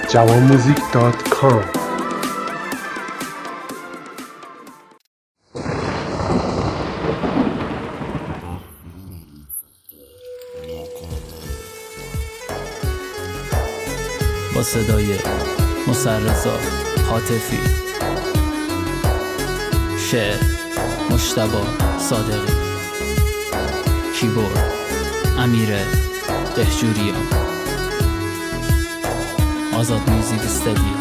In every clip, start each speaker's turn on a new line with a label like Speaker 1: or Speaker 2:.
Speaker 1: jawanmusic.com.
Speaker 2: با صدای مسررضا حاتفی، شعر مجتبی صادقی، کیبورد امیر دهجوریان، آزاد میوزیک استودیو.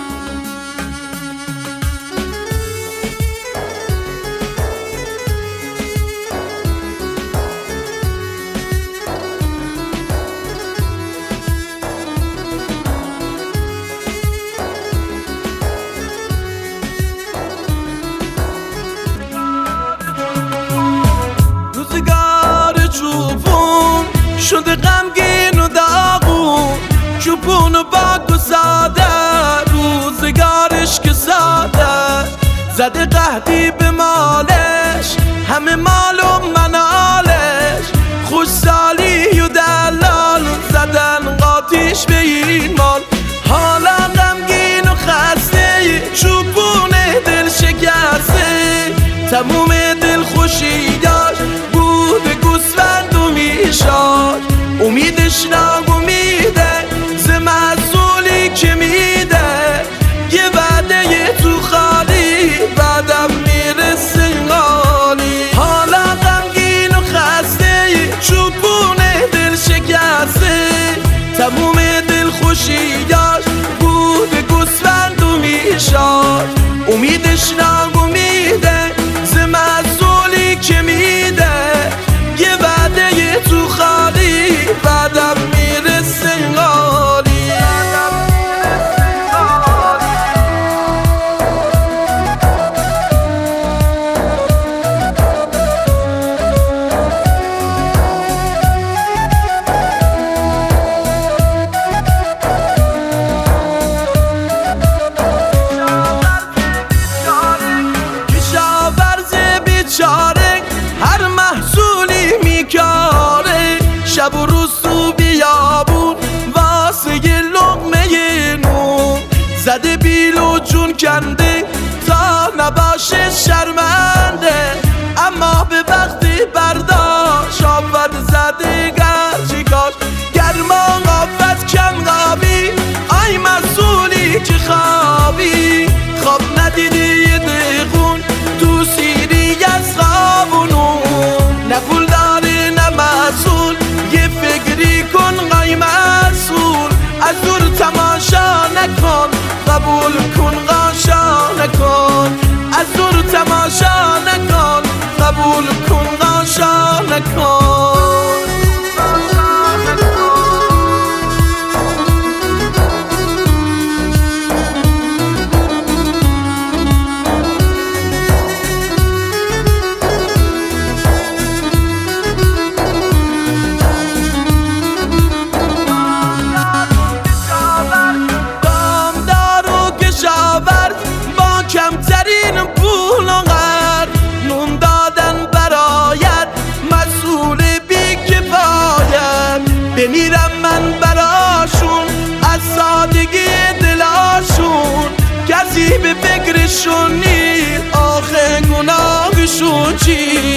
Speaker 3: شده غمگین و داغون، چوبون و باگ و ساده، روزگارش که ساده، زده قهدی به مالش، همه مال و منالش، خوش سالی و دلال زدن قاطیش به این مال. حالا غمگین و خسته، چوبون دل شکسته، تموم دل خوشی داشت، بود گوسفند و میشاد، امیدش ناامیده ز محصولی که میده، یه وعده یه تو خالی بعدم میرسه غالی. حالا غمگین و خسته، چوبون دل شکسته، تموم دل خوشی داشت، بود گوسفند و میشاد، امیدش ناامیده ز محصولی که میده، یه وعده یه تو خالی بعدم میرسه غالی. کشاورز بیچاره هر محصولی میکاره، شب و روز تو بیابون واسه یه لقمه نون، زده بیل و جون کنده تا نباشه شرمنده، اما به وقتی برداشت آفت زده گرچی کاش، گرما قافت کم قابی، آی مسئولی که خوابی، خواب ندیدی یه دقون تو سیری از خواب و نون، نه پول داری نه مسئول، یه فکری کن قای مسئول، از دور تماشا نکن، قبول کن قاشا نکن، از دور تماشا نکن، قبول کن قاشا نکن. با کمترین پول و قرض نون دادن برایت، مسئول بی کفایت، بمیرم من براشون از سادگی دلاشون، کسی به فکرشون نیست آخه گناهشون چی.